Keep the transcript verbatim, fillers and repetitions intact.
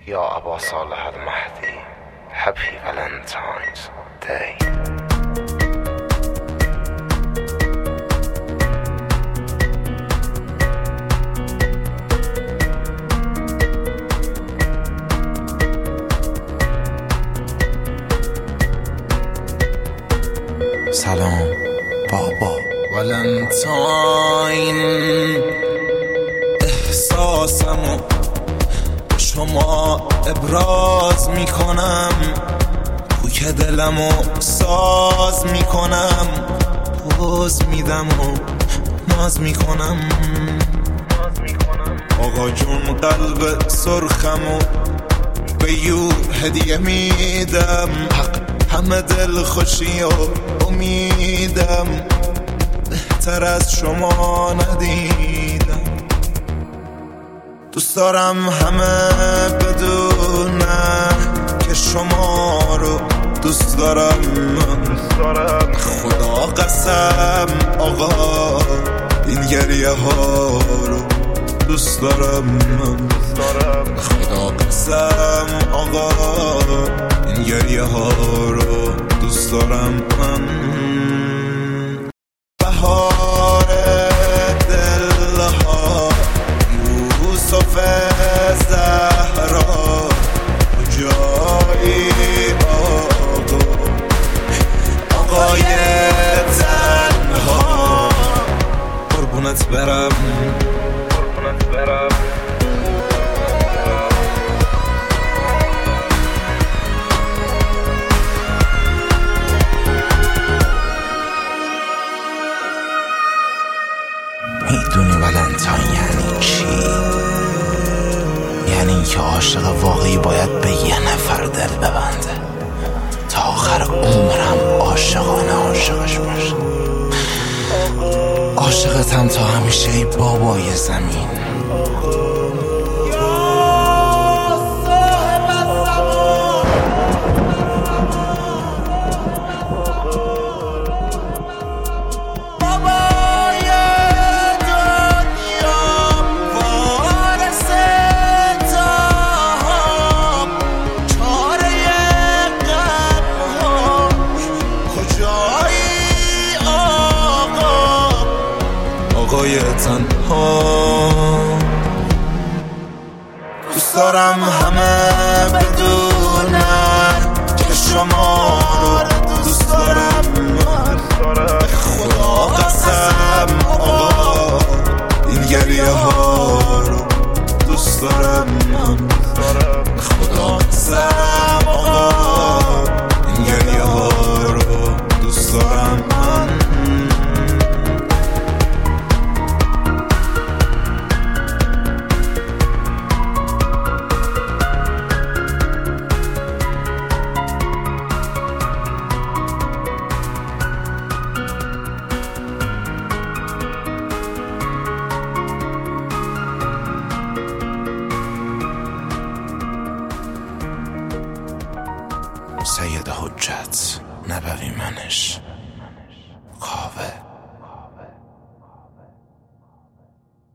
یا ابا صالح المهدی Happy Valentine's Day. سلام بابا. ولنتاین احساسمو به شما ابراز میکنم، کوک دلمو ساز میکنم، پوز میدم و ناز میکنم. آقا جون قلب سرخمو به یو هدیه میدم، همه دل خوشی و امیدم بهتر از شما ندیدم. دوست دارم همه بدونن که شما رو دوست دارم. خدا قسم آقا این گریه ها رو دوست دارم. خدا قسم آقا این گریه ها رو دوست دارم. من بهار دلها یوسف زهرا کجایی آقا، آقای تنها قربونت برم. میدونی ولنتاین یعنی چی؟ یعنی که عاشق واقعی باید به یه نفر دل ببنده تا آخر عمرم عاشقانه عاشقش باشه. عاشقتم تا همیشه ای بابای زمین. آقای تنها دوست دارم همه بدونن که شما رو دوست دارم. خدا قسم آقا این گریه ها رو دوست دارم. خدا قسم آقا این گریه ها رو دوست دارم. سید حجت نبوی منش.